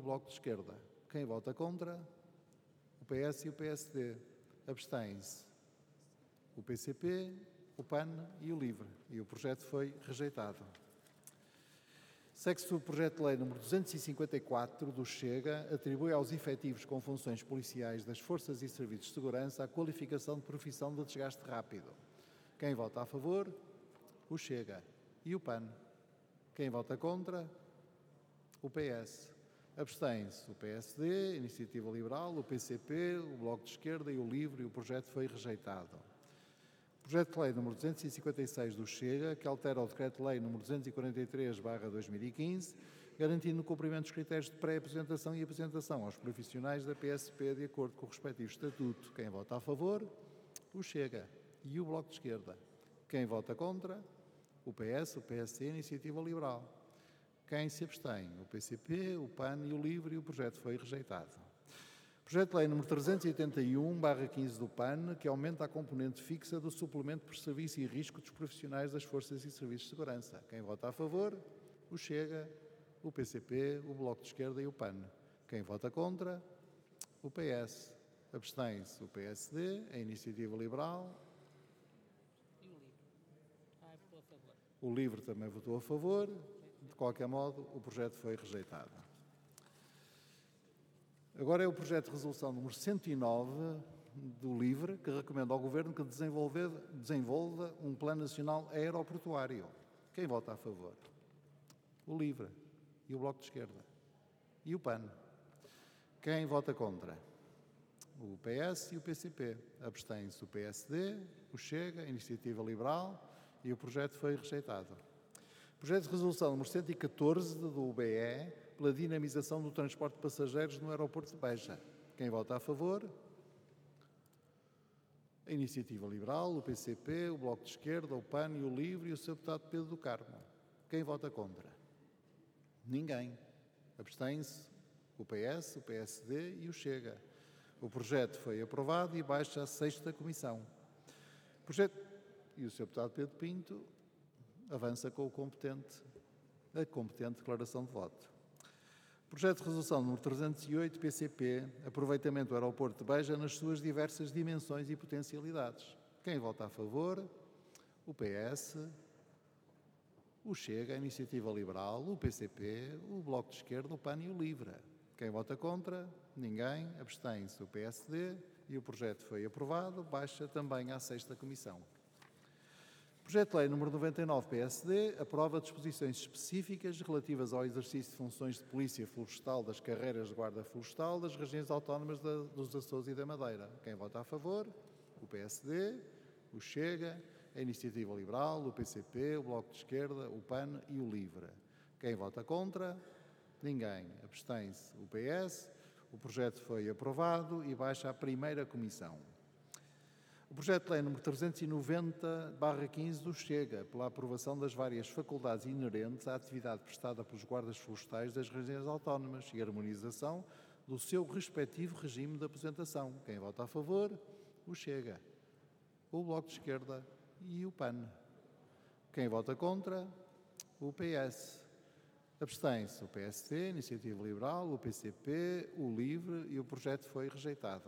o Bloco de Esquerda. Quem vota contra? O PS e o PSD. Abstém-se o PCP, o PAN e o LIVRE. E o projeto foi rejeitado. Segue-se o projeto de lei número 254 do Chega, atribui aos efetivos com funções policiais das Forças e Serviços de Segurança a qualificação de profissão de desgaste rápido. Quem vota a favor? O Chega. E o PAN? Quem vota contra? O PS. Abstém-se o PSD, a Iniciativa Liberal, o PCP, o Bloco de Esquerda e o LIVRE, e o projeto foi rejeitado. Projeto de lei número 256 do Chega, que altera o decreto-lei número 243/2015, garantindo o cumprimento dos critérios de pré-apresentação e apresentação aos profissionais da PSP de acordo com o respectivo estatuto. Quem vota a favor? O Chega. E o Bloco de Esquerda. Quem vota contra? O PS, o PSD e a Iniciativa Liberal. Quem se abstém? O PCP, o PAN e o LIVRE, e o projeto foi rejeitado. Projeto de lei número 381/15 do PAN, que aumenta a componente fixa do suplemento por serviço e risco dos profissionais das Forças e Serviços de Segurança. Quem vota a favor? O Chega, o PCP, o Bloco de Esquerda e o PAN. Quem vota contra? O PS. Abstém-se o PSD, a Iniciativa Liberal. E o LIVRE? Votou a favor. O LIVRE também votou a favor. De qualquer modo, o projeto foi rejeitado. Agora é o projeto de resolução número 109 do LIVRE, que recomenda ao Governo que desenvolva um plano nacional aeroportuário. Quem vota a favor? O LIVRE e o Bloco de Esquerda. E o PAN. Quem vota contra? O PS e o PCP. Abstém-se o PSD, o Chega, a Iniciativa Liberal, e o projeto foi rejeitado. Projeto de resolução número 114 do UBE, pela dinamização do transporte de passageiros no aeroporto de Beja. Quem vota a favor? A Iniciativa Liberal, o PCP, o Bloco de Esquerda, o PAN e o LIVRE e o Sr. Deputado Pedro do Carmo. Quem vota contra? Ninguém. Abstém-se o PS, o PSD e o Chega. O projeto foi aprovado e baixa à 6ª Comissão. E o Sr. Deputado Pedro Pinto avança com a competente declaração de voto. Projeto de resolução número 308, PCP, aproveitamento do aeroporto de Beja nas suas diversas dimensões e potencialidades. Quem vota a favor? O PS, o Chega, a Iniciativa Liberal, o PCP, o Bloco de Esquerda, o PAN e o LIVRE. Quem vota contra? Ninguém. Abstém-se o PSD e o projeto foi aprovado, baixa também à 6ª Comissão. Projeto de lei número 99, PSD, aprova disposições específicas relativas ao exercício de funções de Polícia Florestal das carreiras de Guarda Florestal das regiões autónomas dos Açores e da Madeira. Quem vota a favor? O PSD, o Chega, a Iniciativa Liberal, o PCP, o Bloco de Esquerda, o PAN e o LIVRE. Quem vota contra? Ninguém. Abstém-se o PS. O projeto foi aprovado e baixa à 1ª Comissão. O projeto de lei número 390/15 do Chega, pela aprovação das várias faculdades inerentes à atividade prestada pelos guardas florestais das regiões autónomas e harmonização do seu respectivo regime de aposentação. Quem vota a favor? O Chega, o Bloco de Esquerda e o PAN. Quem vota contra? O PS. Abstém-se o PSD, a Iniciativa Liberal, o PCP, o LIVRE, e o projeto foi rejeitado.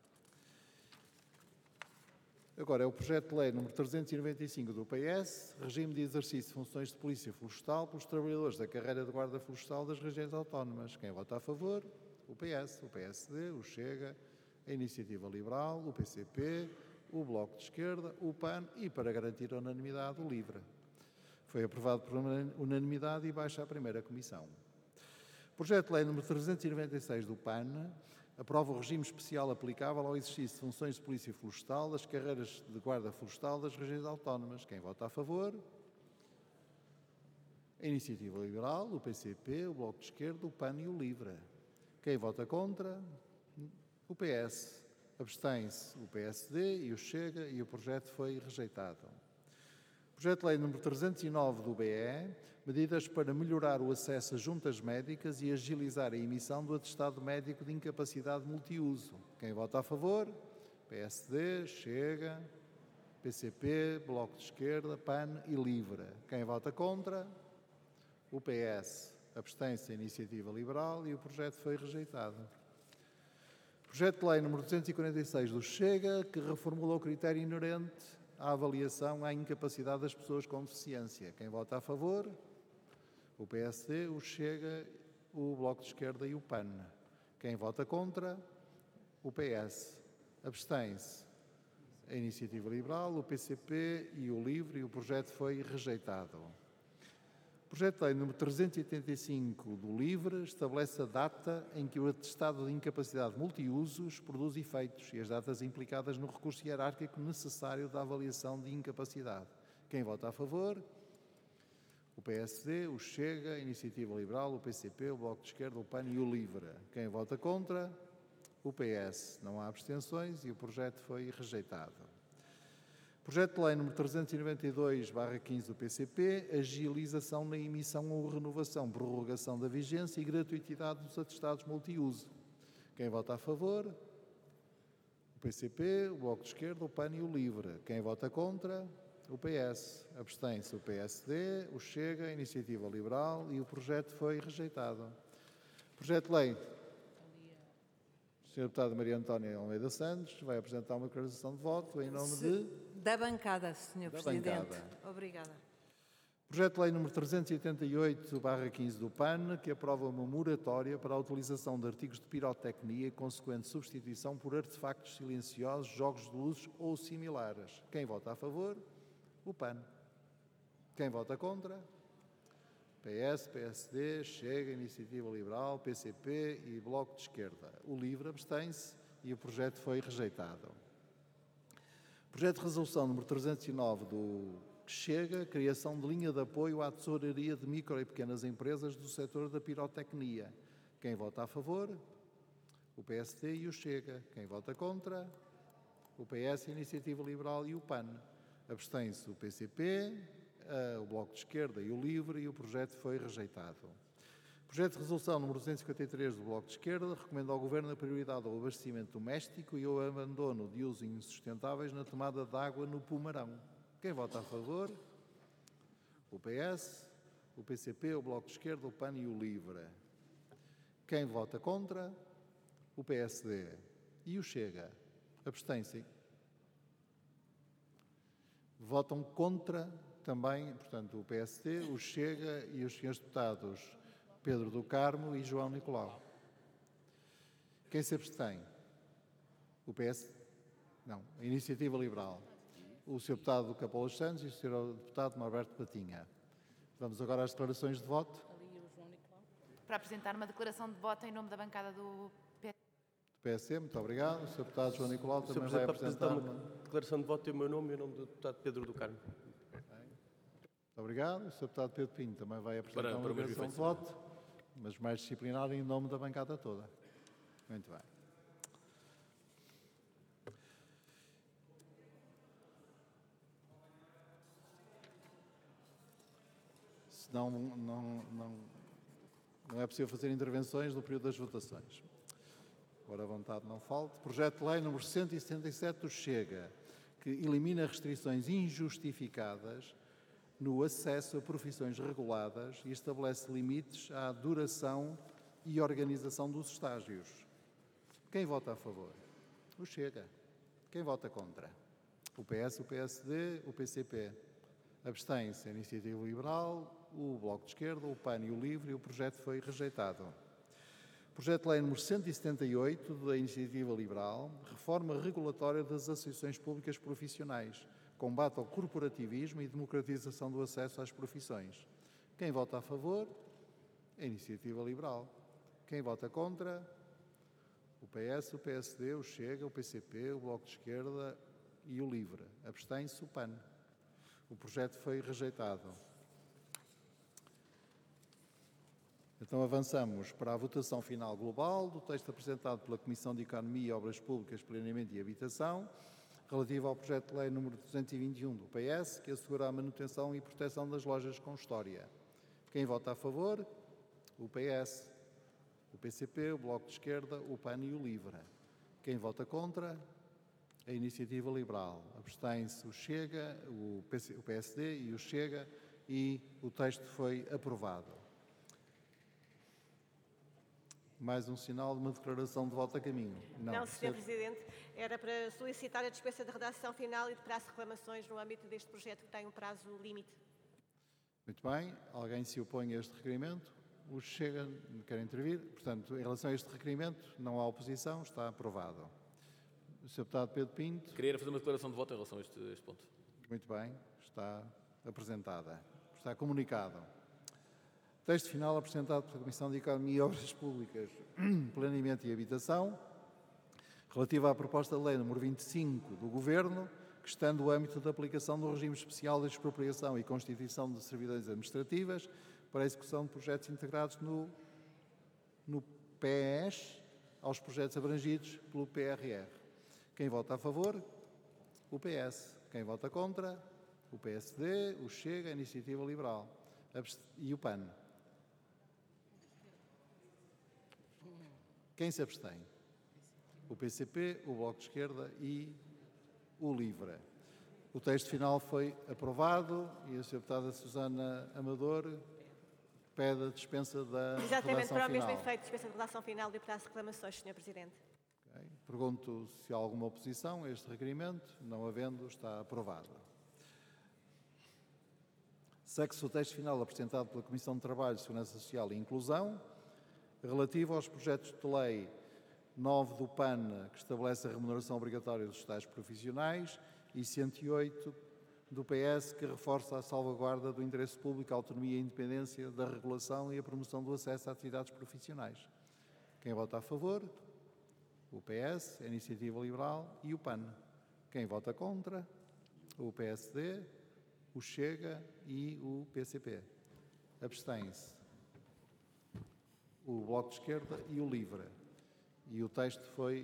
Agora é o projeto de lei número 395 do PS, regime de exercício de funções de Polícia Florestal pelos trabalhadores da carreira de Guarda Florestal das regiões autónomas. Quem vota a favor? O PS, o PSD, o Chega, a Iniciativa Liberal, o PCP, o Bloco de Esquerda, o PAN e, para garantir a unanimidade, o LIVRE. Foi aprovado por unanimidade e baixa à 1ª Comissão. Projeto de lei número 396 do PAN, aprova o regime especial aplicável ao exercício de funções de Polícia Florestal das carreiras de Guarda Florestal das regiões autónomas. Quem vota a favor? A Iniciativa Liberal, o PCP, o Bloco de Esquerda, o PAN e o LIVRE. Quem vota contra? O PS. Abstém-se o PSD e o Chega, e o projeto foi rejeitado. Projeto de lei número 309 do BE, medidas para melhorar o acesso a juntas médicas e agilizar a emissão do atestado médico de incapacidade multiuso. Quem vota a favor? PSD, Chega, PCP, Bloco de Esquerda, PAN e LIVRE. Quem vota contra? O PS. abstém-se a Iniciativa Liberal e o projeto foi rejeitado. Projeto de Lei número 246 do Chega, que reformula o critério inerente à avaliação à incapacidade das pessoas com deficiência. Quem vota a favor? O PSD, o Chega, o Bloco de Esquerda e o PAN. Quem vota contra? O PS. Abstém-se a Iniciativa Liberal, o PCP e o LIVRE, e o projeto foi rejeitado. Projeto de Lei número 385 do LIVRE estabelece a data em que o atestado de incapacidade multiusos produz efeitos e as datas implicadas no recurso hierárquico necessário da avaliação de incapacidade. Quem vota a favor? O PSD, o Chega, a Iniciativa Liberal, o PCP, o Bloco de Esquerda, o PAN e o LIVRE. Quem vota contra? O PS. Não há abstenções e o projeto foi rejeitado. Projeto de Lei número 392/15 do PCP, agilização na emissão ou renovação, prorrogação da vigência e gratuitidade dos atestados multiuso. Quem vota a favor? O PCP, o Bloco de Esquerda, o PAN e o LIVRE. Quem vota contra? O PS. Abstém-se o PSD, o Chega, a Iniciativa Liberal e o projeto foi rejeitado. Projeto de Lei. O Sr. Deputado Maria Antónia Almeida Santos vai apresentar uma declaração de voto em nome da bancada, Sr. Presidente. Bancada. Obrigada. Projeto de Lei número 388/15 do PAN, que aprova uma moratória para a utilização de artigos de pirotecnia e consequente substituição por artefactos silenciosos, jogos de luzes ou similares. Quem vota a favor? O PAN. Quem vota contra? PS, PSD, Chega, Iniciativa Liberal, PCP e Bloco de Esquerda. O LIVRE abstém-se e o projeto foi rejeitado. Projeto de Resolução número 309 do Chega, criação de linha de apoio à tesouraria de micro e pequenas empresas do setor da pirotecnia. Quem vota a favor? O PSD e o Chega. Quem vota contra? O PS, a Iniciativa Liberal e o PAN. Abstém-se o PCP, o Bloco de Esquerda e o LIVRE e o projeto foi rejeitado. Projeto de Resolução número 253 do Bloco de Esquerda recomenda ao Governo a prioridade ao abastecimento doméstico e ao abandono de usos insustentáveis na tomada de água no Pomarão. Quem vota a favor? O PS, o PCP, o Bloco de Esquerda, o PAN e o LIVRE. Quem vota contra? O PSD. E o Chega? Abstém-se. Votam contra também, portanto, o PSD, o Chega e os senhores deputados Pedro do Carmo e João Nicolau. Quem se abstém? O PS? Não. A Iniciativa Liberal. O Sr. Deputado Capolas Santos e o Sr. Deputado Norberto Patinha. Vamos agora às declarações de voto. Para apresentar uma declaração de voto em nome da bancada do PSD, muito obrigado. O Sr. Deputado João Nicolau também vai apresentar uma declaração de voto em meu nome e em nome do Deputado Pedro do Carmo. Muito obrigado. O Sr. Deputado Pedro Pinho também vai apresentar uma para declaração de voto, mas mais disciplinada em nome da bancada toda. Muito bem. Senão não é possível fazer intervenções no período das votações. Agora a vontade não falte. Projeto de Lei número 177 do Chega, que elimina restrições injustificadas no acesso a profissões reguladas e estabelece limites à duração e organização dos estágios. Quem vota a favor? O Chega. Quem vota contra? O PS, o PSD, o PCP. Abstém-se a Iniciativa Liberal, o Bloco de Esquerda, o PAN e o LIVRE e o projeto foi rejeitado. Projeto de Lei número 178 da Iniciativa Liberal, reforma regulatória das associações públicas profissionais, combate ao corporativismo e democratização do acesso às profissões. Quem vota a favor? A Iniciativa Liberal. Quem vota contra? O PS, o PSD, o Chega, o PCP, o Bloco de Esquerda e o LIVRE. Abstém-se o PAN. O projeto foi rejeitado. Então avançamos para a votação final global do texto apresentado pela Comissão de Economia, Obras Públicas, Planeamento e Habitação, relativo ao projeto de lei número 221 do PS, que assegura a manutenção e proteção das lojas com história. Quem vota a favor? O PS, o PCP, o Bloco de Esquerda, o PAN e o LIVRE. Quem vota contra? A Iniciativa Liberal. Abstém-se o Chega, o PSD e o Chega, e o texto foi aprovado. Mais um sinal de uma declaração de voto a caminho? Não, Sr. Presidente. Era para solicitar a dispensa de redação final e de prazo de reclamações no âmbito deste projeto que tem um prazo limite. Muito bem. Alguém se opõe a este requerimento? O Chega quer intervir. Portanto, em relação a este requerimento, não há oposição, está aprovado. O Sr. Deputado Pedro Pinto. Queria fazer uma declaração de voto em relação a este ponto. Muito bem. Está apresentada. Está comunicado. Texto final apresentado pela Comissão de Economia e Obras Públicas, Planeamento e Habitação, relativa à proposta de lei número 25 do Governo, que estando o âmbito de aplicação do regime especial de expropriação e constituição de servidões administrativas para a execução de projetos integrados no PES aos projetos abrangidos pelo PRR. Quem vota a favor? O PS. Quem vota contra? O PSD, o Chega, a Iniciativa Liberal e o PAN. Quem se abstém? O PCP, o Bloco de Esquerda e o LIVRE. O texto final foi aprovado e a Sra. Deputada Susana Amador pede a dispensa da Exatamente, redação para o final. mesmo efeito, dispensa de redação final e prazo de reclamações, Sr. Presidente. Okay. Pergunto se há alguma oposição a este requerimento. Não havendo, está aprovado. Segue-se o texto final apresentado pela Comissão de Trabalho, Segurança Social e Inclusão, relativo aos projetos de lei 9 do PAN, que estabelece a remuneração obrigatória dos estágios profissionais, e 108 do PS, que reforça a salvaguarda do interesse público, a autonomia e a independência da regulação e a promoção do acesso a atividades profissionais. Quem vota a favor? O PS, a Iniciativa Liberal e o PAN. Quem vota contra? O PSD, o Chega e o PCP. Abstém-se o Bloco de Esquerda e o LIVRE. E o texto foi...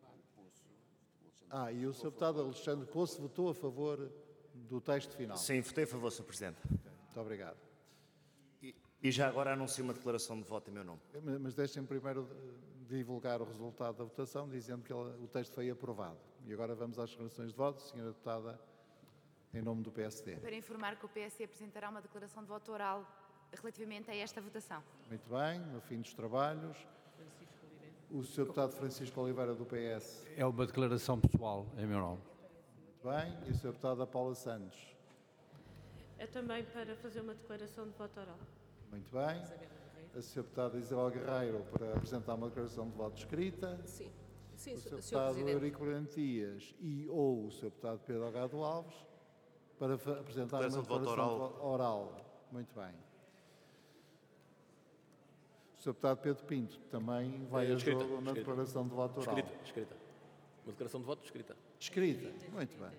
e o Sr. Deputado Alexandre Poço votou a favor do texto final. Sim, votei a favor, Sr. Presidente. Muito obrigado. E já agora anuncio uma declaração de voto em meu nome. Mas deixem-me primeiro divulgar o resultado da votação, dizendo que o texto foi aprovado. E agora vamos às declarações de voto. Sra. Deputada, em nome do PSD. Para informar que o PSD apresentará uma declaração de voto oral relativamente a esta votação. Muito bem, no fim dos trabalhos. O Sr. Deputado Francisco Oliveira, do PS. É uma declaração pessoal, em meu nome. Muito bem. E o Sr. Deputada Paula Santos. É também para fazer uma declaração de voto oral. Muito bem. A Sra. Deputada Isabel Guerreiro, para apresentar uma declaração de voto escrita. Sim, O Sr. Sr. Deputado Presidente. Eurico Garantias ou o Sr. Deputado Pedro Algado Alves, para apresentar uma declaração de voto oral. Muito bem. O Sr. Deputado Pedro Pinto também vai a jogo na declaração de voto oral. Escrita. Uma declaração de voto escrita. Escrita. Muito bem.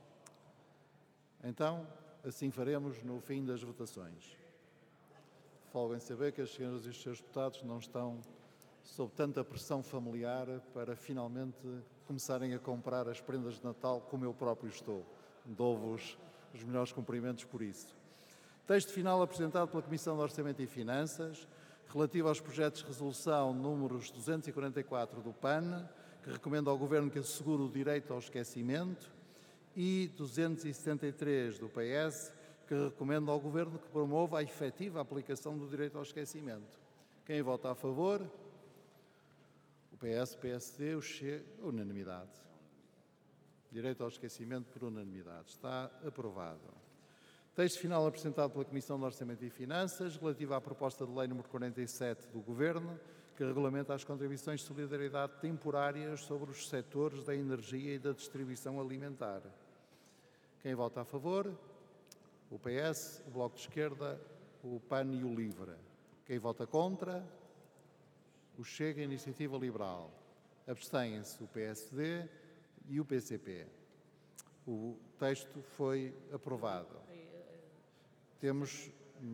Então, assim faremos no fim das votações. Folguem saber que as senhoras e os seus deputados não estão sob tanta pressão familiar para finalmente começarem a comprar as prendas de Natal como eu próprio estou. Dou-vos os melhores cumprimentos por isso. Texto final apresentado pela Comissão de Orçamento e Finanças, relativo aos projetos de resolução números 244 do PAN, que recomenda ao Governo que assegure o direito ao esquecimento, e 273 do PS, que recomenda ao Governo que promova a efetiva aplicação do direito ao esquecimento. Quem vota a favor? O PS, o PSD, o Chega, unanimidade. Direito ao esquecimento por unanimidade. Está aprovado. Texto final apresentado pela Comissão de Orçamento e Finanças, relativo à proposta de lei número 47 do Governo, que regulamenta as contribuições de solidariedade temporárias sobre os setores da energia e da distribuição alimentar. Quem vota a favor? O PS, o Bloco de Esquerda, o PAN e o LIVRE. Quem vota contra? O Chega e a Iniciativa Liberal. Abstêm-se o PSD e o PCP. O texto foi aprovado. Temos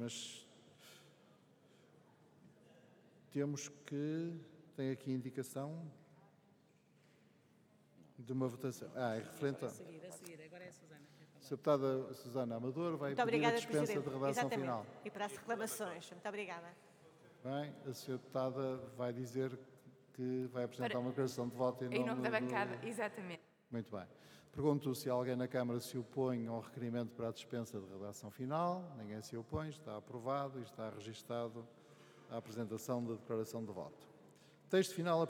que... Tem aqui indicação de uma votação. É referente a... A seguir. Agora é a Susana. A deputada Susana Amador vai Muito pedir obrigada, a dispensa Presidente. de redação Exatamente. final. E para as reclamações. Muito obrigada. Bem, a senhora deputada vai dizer que vai apresentar uma declaração de voto Em nome da bancada, exatamente. Muito bem. Pergunto se alguém na Câmara se opõe ao requerimento para a dispensa de redação final. Ninguém se opõe, está aprovado e está registado a apresentação da declaração de voto. Texto final